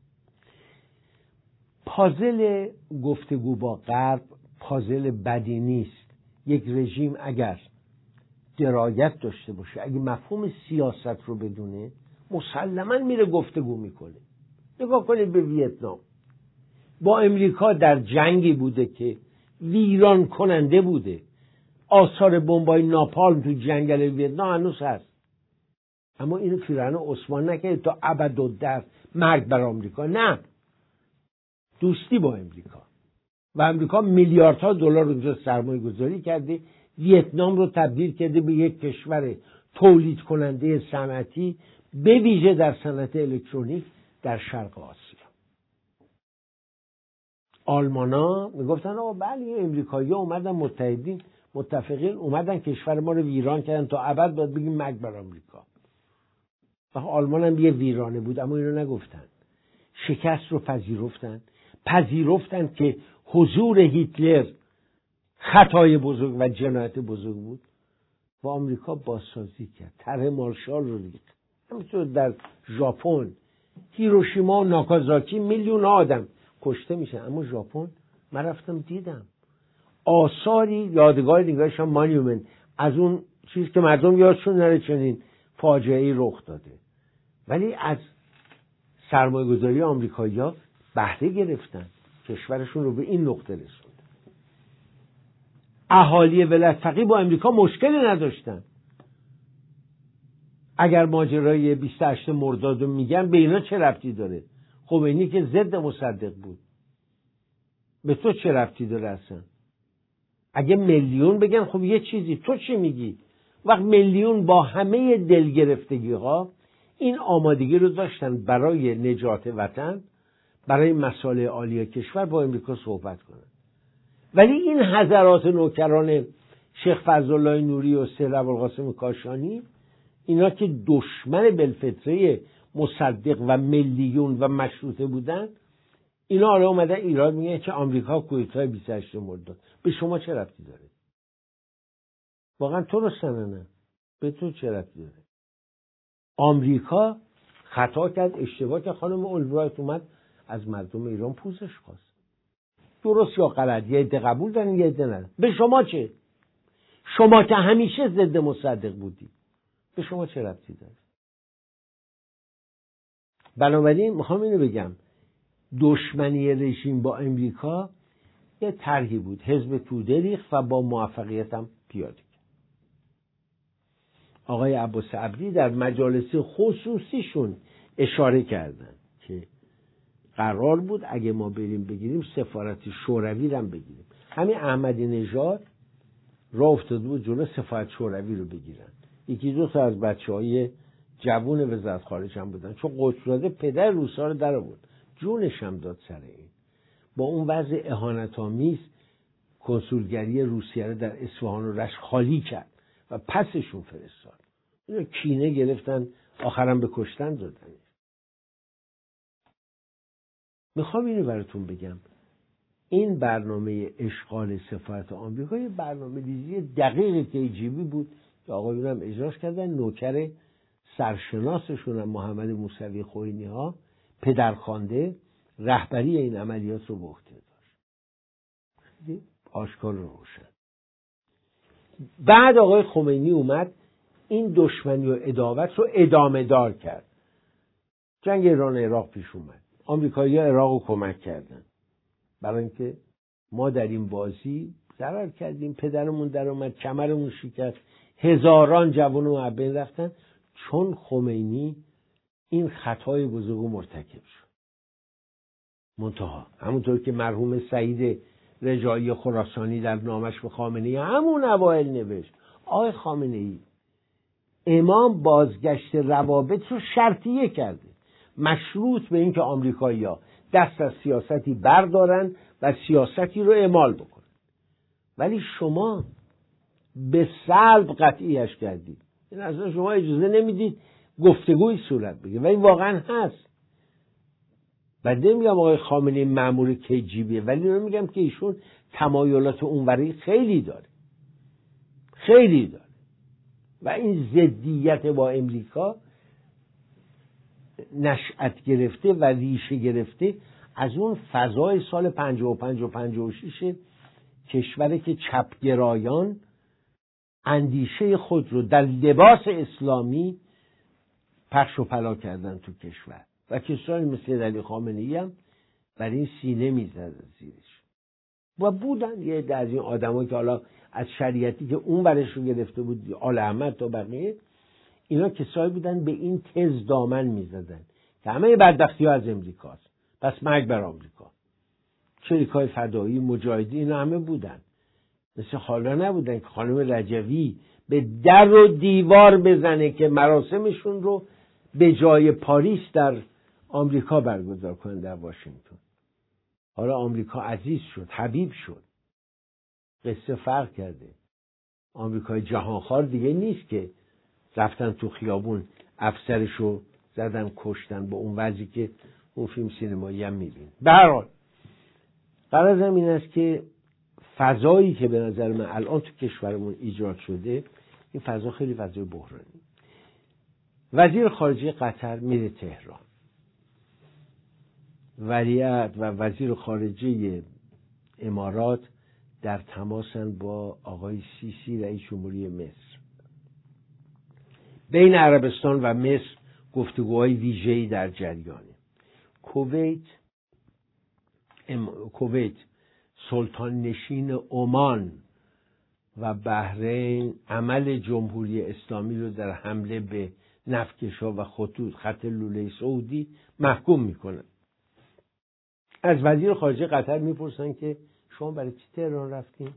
پازل گفتگو با غرب پازل بدی نیست. یک رژیم اگر درایت داشته باشه، اگه مفهوم سیاست رو بدونه، مسلماً میره گفتگو میکنه. نگاه کنید به ویتنام، با امریکا در جنگی بوده که ویران کننده بوده، آثار بمبای ناپالم تو جنگل ویتنام هنوز هست، اما اینو پیرهن عثمان نکرد تا ابدالدهر مرگ بر آمریکا. نه، دوستی با امریکا و امریکا میلیاردها دلار اونجا سرمایه گذاری کرده، ویتنام رو تبدیل کرده به یک کشور تولید کننده صنعتی، به ویژه در صنعت الکترونیک در شرق آسیا. آلمانا میگفتن آقا بله امریکایی‌ها اومدن متفقین اومدن کشور ما رو ویران کردن، تا ابد باید بگیم مرگ بر آمریکا. آلمان هم یه ویرانه بود، اما اینو نگفتن. شکست رو پذیرفتن که حضور هیتلر خطای بزرگ و جنایت بزرگ بود و آمریکا بازسازی کرد، طرح مارشال رو ریخت. همینطور در ژاپن هیروشیما و ناکازاکی میلیون آدم کشته میشن، اما ژاپن من رفتم دیدم آثاری یادگار نگاهش هم مانیومنت از اون چیز که مردم یادشون نره چنین فاجعه‌ای رخ داده، ولی از سرمایه‌گذاری آمریکایی‌ها بهره گرفتن، کشورشون رو به این نقطه رسوند. اهالی ولایت فقیه با امریکا مشکلی نداشتن. اگر ماجرای 28 مرداد رو میگن به اینا چه ربطی داره؟ خمینی که ضد مصدق بود، به تو چه ربطی داره اصلا؟ اگه میلیون بگن خب یه چیزی، تو چی میگی؟ وقت میلیون با همه دلگرفتگی ها این آمادگی رو داشتن برای نجات وطن، برای مسائل عالی کشور با امریکا صحبت کنن. ولی این حضرات نوکران شیخ فضلالله نوری و سید ابوالقاسم کاشانی، اینا که دشمن بالفطره مصدق و میلیون و مشروطه بودن، اینا حالا اومدن ایراد میگن که آمریکا کودتای 28 مرداد. به شما چه ربطی داره؟ واقعا تو رو سننه، به تو چه ربطی داره؟ آمریکا خطا کرد، اشتباه که خانم اولبرایت اومد از مردم ایران پوزش خواست. درست یا غلط، یه عده قبول دارن یه عده ندارن. به شما چه؟ شما که همیشه ضد مصدق بودی، به شما چه ربطی داره؟ بنابراین میخوام اینو بگم، دشمنی رژیم با امریکا یه طرحی بود، حزب توده ریخت و با موفقیت هم پیاده کرد. آقای عباس عبدی در مجالس خصوصیشون اشاره کردن که قرار بود اگه ما بریم بگیریم سفارت شوروی رو هم بگیریم. همین احمدی نژاد راه افتاده بود جلو سفارت شوروی رو بگیرن. یکی دو تا از بچه‌های جوون وزارت خارجه هم بودن، چون قدس‌زاده پدر روسا رو در آورد، جونش هم داد سر این. با اون وضع اهانت‌آمیز کنسولگری روسیه رو در اصفهان و رشت خالی کرد و پسشون فرستاد. اینو کینه گرفتن، آخرام به کشتن دادن. میخوام اینو براتون بگم، این برنامه اشغال سفارت آمریکا یه برنامه ریزی دقیق KGB بود که آقایون هم اجراش کردن. نوکر سرشناسشون هم محمد موسوی خوئینی ها پدرخوانده رهبری این عملیات رو به عهده داشت. آشکار رو روشن. بعد آقای خمینی اومد این دشمنی و عداوت رو ادامه دار کرد. جنگ ایران و عراق پیش اومد، آمریکایی‌ها عراق رو کمک کردن، برای اینکه ما در این بازی ضرر کردیم، پدرمون در اومد، کمرمون شکست، هزاران جوان و بین رفتن، چون خمینی این خطای بزرگ مرتکب شد. منتها همونطور که مرحوم سعید رجایی خراسانی در نامش به خامنه‌ای همون اوایل نوشت، آقای خامنه‌ای امام بازگشت روابط رو شرطیه کرده، مشروط به اینکه آمریکایی‌ها دست از سیاستی بردارن و سیاستی رو اعمال بکنن. ولی شما به سلب قطعیش کردید. این اصلا شما اجازه نمیدید گفتگوی صورت بگیره. ولی واقعا هست. بعد نمیگم آقای خامنه‌ای مأمور KGB، ولی رو میگم که ایشون تمایلات اونوری خیلی داره، خیلی داره. و این ضدیت با امریکا نشأت گرفته و ریشه گرفته از اون فضای سال 55 و 56 کشوری که چپگرایان اندیشه خود رو در لباس اسلامی پخش و پلا کردن تو کشور و کسانی مثل علی خامنه‌ای هم بر این سینه میزد زیرش. و بودن یه عده از این آدمایی که حالا از شریعتی که اون برش رو گرفته بود، آل احمد تا بقیه، اینا کسایی بودن به این تز دامن میزدن که همه بدبختی‌ها از امریکاست، پس مرگ بر آمریکا. شریکای فدایی، مجاهدین، اینا همه بودن. مثل حالا نبودن که خانم رجوی به در و دیوار بزنه که مراسمشون رو به جای پاریس در آمریکا برگزار کنن، در واشنگتن. حالا آمریکا عزیز شد، حبیب شد. قصه فرق کرده. آمریکای جهانخوار دیگه نیست که رفتن تو خیابون افسرشو زدن کشتن، با اون وضعی که اون فیلم سینمایی هم میبین. به هر حال غرضم این است که فضایی که به نظر من الان تو کشورمون ایجاد شده، این فضا خیلی فضای بحرانی. وزیر خارجه قطر میره تهران، ولیعهد و وزیر خارجه امارات در تماسن با آقای سیسی رئیس جمهوری مصر. بین عربستان و مصر گفتگوهای ویژه‌ای در جریانه. کویت سلطان نشین عمان و بحرین عمل جمهوری اسلامی رو در حمله به نفتکش‌ها و خط لوله سعودی محکوم میکنن. از وزیر خارجه قطر میپرسن که شما برای چی تهران رفتین؟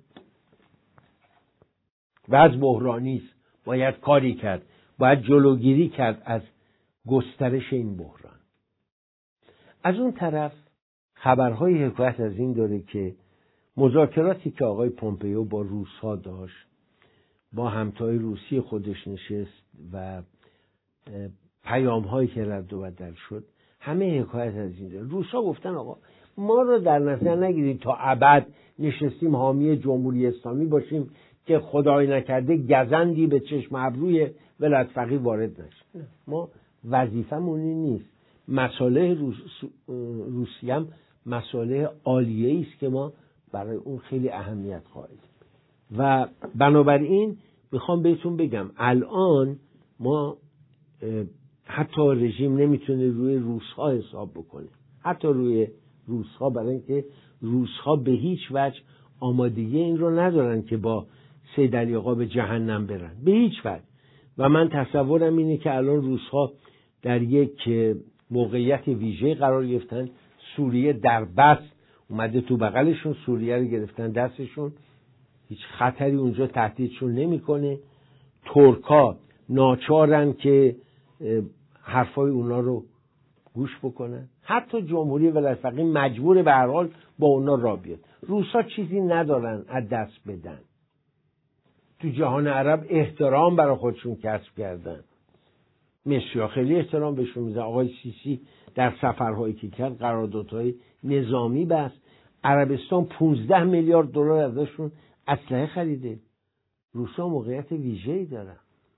وضع بحرانی است، باید کاری کرد، باید جلوگیری کرد از گسترش این بحران. از اون طرف خبرهای حکایت از این داره که مذاکراتی که آقای پومپئو با روس‌ها داشت، با همتای روسی خودش نشست و پیام‌هایی که رد و بدل شد، همه حکایت از این داره. روس‌ها گفتن آقا ما رو در نظر نگیرید، تا ابد نشستیم حامی جمهوری اسلامی باشیم که خدای نکرده گزندی به چشم ابروی ولایت فقیه وارد نشه. ما وظیفمون این نیست. مصالح روسیه هم مصالح عالیه‌ای است که ما برای اون خیلی اهمیت قائلیم. و بنابراین میخوام بهتون بگم الان ما حتی رژیم نمیتونه روی روس‌ها حساب بکنه، حتی روی روس‌ها، برای اینکه روس‌ها به هیچ وجه آمادگی این رو ندارن که با سید علی آقا به جهنم برن، به هیچ وجه. و من تصورم اینه که الان روس‌ها در یک موقعیت ویژه قرار گرفتن. سوریه در بست اومده تو بغلشون، سوریه رو گرفتن دستشون، هیچ خطری اونجا تهدیدشون نمیکنه. ترکا ناچارن که حرفای اونا رو گوش بکنن. حتی جمهوری ولایت فقیه مجبور به هر حال با اونا را بیاد. روسا چیزی ندارن از دست بدن. تو جهان عرب احترام برای خودشون کسب کردن. مصری‌ها خیلی احترام بهشون میذارن. آقای سیسی در سفرهایی که کرد قراردادهای نظامی بست. عربستان 15 میلیارد دلار ازشون اسلحه خریده. روسا موقعیت ویژه‌ای دارن.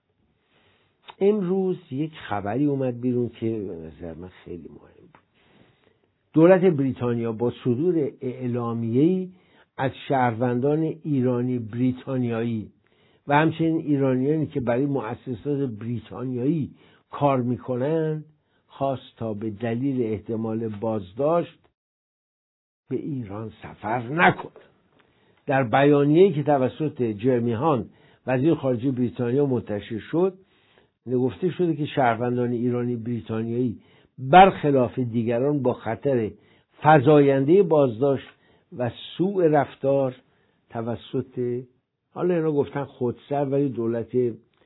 امروز یک خبری اومد بیرون که به نظر من خیلی مهم بود. دولت بریتانیا با صدور اعلامیه‌ای از شهروندان ایرانی بریتانیایی و همچنین ایرانیانی که برای مؤسسات بریتانیایی کار میکنند خواست تا به دلیل احتمال بازداشت به ایران سفر نکنند. در بیانیه‌ای که توسط جرمی هانت وزیر خارجه بریتانیا منتشر شد گفته شده که شهروندان ایرانی بریتانیایی برخلاف دیگران با خطر فزاینده بازداشت و سوء رفتار توسط، حالا اینا گفتن خودسر، ولی دولت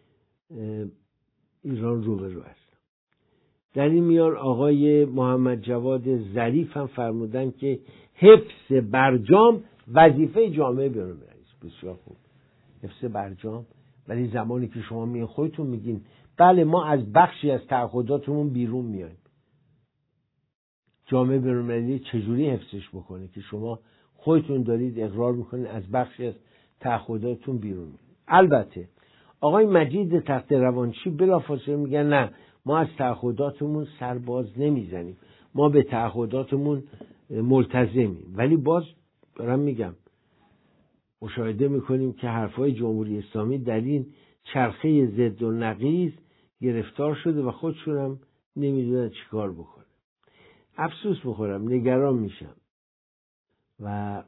ایران روبرو است. در این میان آقای محمد جواد ظریف هم فرمودن که حفظ برجام وظیفه جامعه بین‌المللی است. بسیار خوب، حفظ برجام، ولی زمانی که شما میگین خودتون میگین بله ما از بخشی از تعهداتمون بیرون میایم، جامعه بین‌المللی چجوری حفظش بکنه که شما خودتون دارید اقرار میکنید از بخشی از تعهداتتون بیرون میایم؟ البته آقای مجید تخت روانشی بلافاصله میگن نه ما از تعهداتمون سرباز نمیزنیم، ما به تعهداتمون ملتزمیم. ولی باز دارم میگم مشاهده میکنیم که حرفای جمهوری اسلامی در این چرخه ضد و نقیض گرفتار شده و خودشون هم نمیدونن چیکار بکنه. افسوس میخورم، نگران میشم و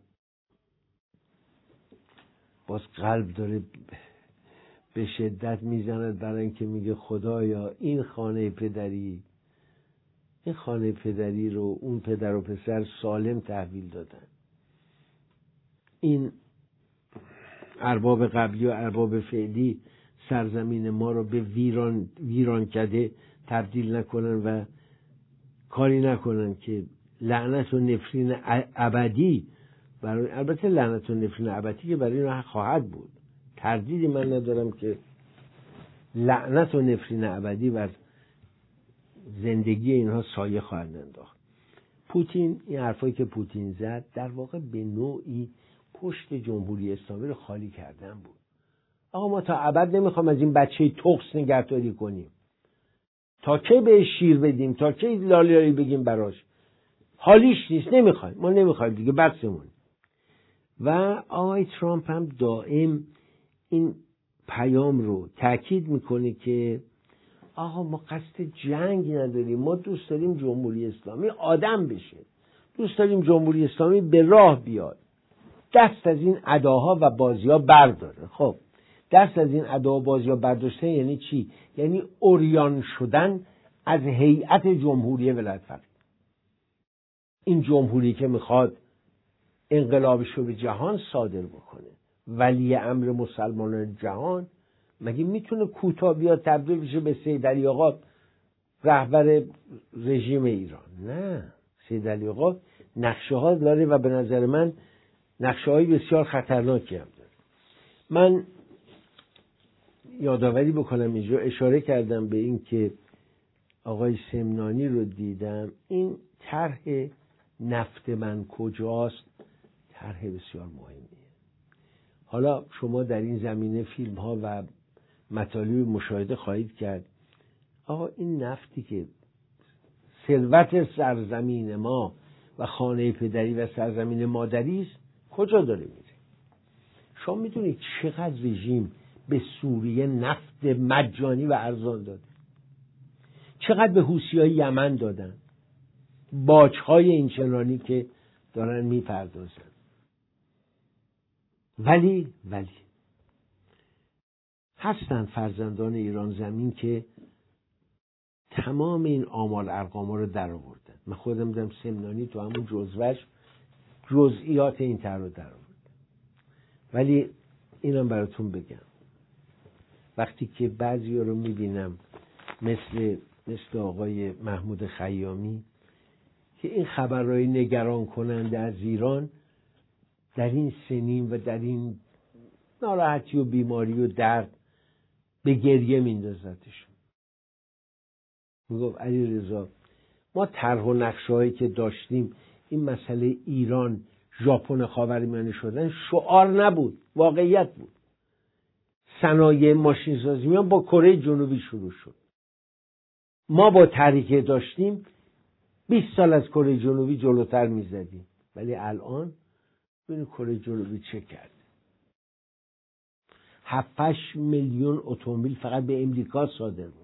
باز قلب داره به شدت میزند برای اینکه میگه خدایا این خانه پدری رو اون پدر و پسر سالم تحویل دادن، این ارباب قبلی و ارباب فعلی سرزمین ما رو به ویران کده تبدیل نکنن و کاری نکنن که لعنت و نفرین ابدی برای، البته لعنت و نفرین ابدی که برای اینا خواهد بود، تردیدی من ندارم که لعنت و نفرین ابدی بر زندگی اینها سایه خواهد انداخت. پوتین، این حرفایی که پوتین زد در واقع به نوعی پشت جمهوری اسلامی رو خالی کردن بود. آقا ما تا ابد نمیخوام از این بچه تخس نگهداری کنیم، تا کی بهش شیر بدیم، تا کی لالیاری بگیم براش، حالیش نیست، نمیخوایم، ما نمیخوایم دیگه، بسمون. و آقای ترامپ هم دائم این پیام رو تاکید میکنه که آقا ما قصد جنگ نداریم، ما دوست داریم جمهوری اسلامی آدم بشه، دوست داریم جمهوری اسلامی به راه بیاد، دست از این اداها و بازی‌ها برداره. خب دست از این ادا و بازی‌ها برداشتن یعنی چی؟ یعنی عریان شدن از هیئت جمهوری ولایت فقیه. این جمهوری که میخواد انقلابش رو به جهان صادر بکنه، ولی امر مسلمانان جهان، مگه میتونه کوتاه بیاد تبدیل بشه به سید علی آقا رهبر رژیم ایران؟ نه، سید علی آقا نقشه ها داره و به نظر من نقشه های بسیار خطرناکی هم داره. من یادآوری بکنم اینجا، اشاره کردم به این که آقای سمنانی رو دیدم، این طرح نفت من کجاست طرح بسیار مهمیه. حالا شما در این زمینه فیلم ها و مطالب مشاهده خواهید کرد. آقا این نفتی که ثروت سرزمین ما و خانه پدری و سرزمین مادری است کجا داره میره؟ شما میدونید چقدر رژیم به سوریه نفت مجانی و ارزان داده؟ چقدر به حوثی‌های یمن دادن؟ باج‌های اینچنانی که دارن میپردازن. ولی هستن فرزندان ایران زمین که تمام این آمال ارقاما رو در آوردن. من خودم دیدم سمنانی تو همون جزوهش جزئیات این طرح رو در آورد. ولی اینم براتون بگم، وقتی که بعضیا رو میبینم مثل آقای محمود خیامی که این خبرهای نگران کننده از ایران در این سنین و در این ناراحتی و بیماری و درد به گریه میندازتشون. میگفت علیرضا ما طرح و نقشه‌هایی که داشتیم این مسئله ایران ژاپن خاورمیانه شدن شعار نبود، واقعیت بود. صنایع ماشین سازی میان با کره جنوبی شروع شد. ما با طرحی که داشتیم 20 سال از کره جنوبی جلوتر میزدیم. ولی الان ببین کره جنوبی چه کرد. 7-8 میلیون اتومبیل فقط به امریکا صادر میکنه.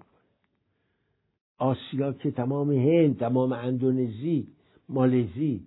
آسیا که تمام هند، تمام اندونزی، مالزی.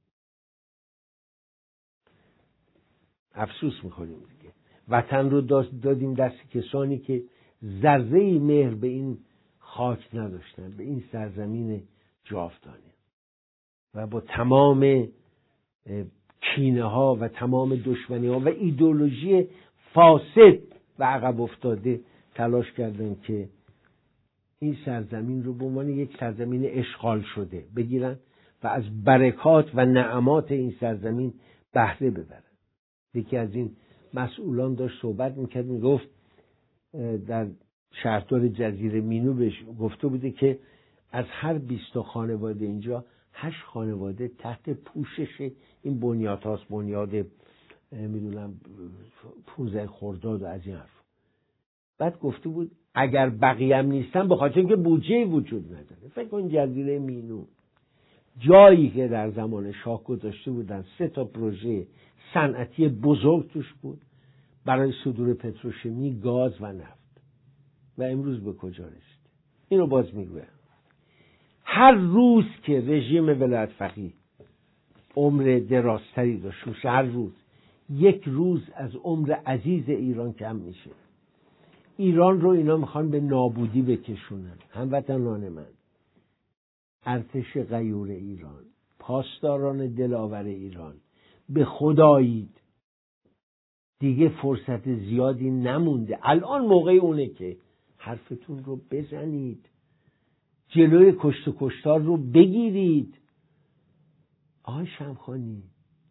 افسوس میخوریم دیگه. وطن رو دادیم دست کسانی که ذره‌ای مهر به این خاک نداشتن، به این سرزمین جاودانه، و با تمام کینه ها و تمام دشمنی ها و ایدئولوژی فاسد و عقب افتاده تلاش کردن که این سرزمین رو به عنوان یک سرزمین اشغال شده بگیرن و از برکات و نعمات این سرزمین بهره ببرن. یکی از این مسئولان داشت صحبت میکرد، میگفت در شهردار جزیره مینو بهش گفته بوده که از هر 20 خانواده اینجا 8 خانواده تحت پوشش این بنیاد هاست، بنیاد میدونم 15 خرداد و از این حرف. بعد گفته بود اگر بقیه هم نیستن به خاطر اینکه بودجه وجود نداره. فکر کن جزیره مینو جایی که در زمان شاه گذاشته بودن 3 پروژه صنعتی بزرگ توش بود برای صدور پتروشیمی، گاز و نفت، و امروز به کجا رسید؟ اینو باز میگویم. هر روز که رژیم ولایت فقیه عمر درازتری داشت، هر روز 1 روز از عمر عزیز ایران کم میشه. ایران رو اینا میخوان به نابودی بکشونن. هموطنان من، ارتش غیور ایران، پاسداران دلاور ایران، به خدایید دیگه فرصت زیادی نمونده. الان موقع اونه که حرفتون رو بزنید، جلوی کشت و کشتار رو بگیرید. آقای شمخانی،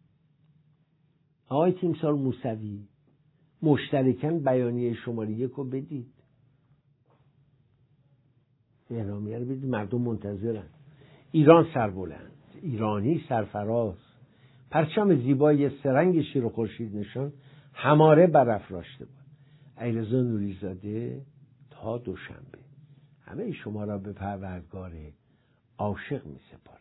آقای تیمسار موسوی، مشترکاً بیانیه شماره 1 رو بدید، اعلامیه رو بدید. مردم منتظرن. ایران سربلند، ایرانی سرفراز، پرچم زیبای سرنگ شیر و خورشید نشان هماره برافراشته بود. علیرضا نوری‌زاده تا دوشنبه همه شما را به پروردگار عاشق می سپارم.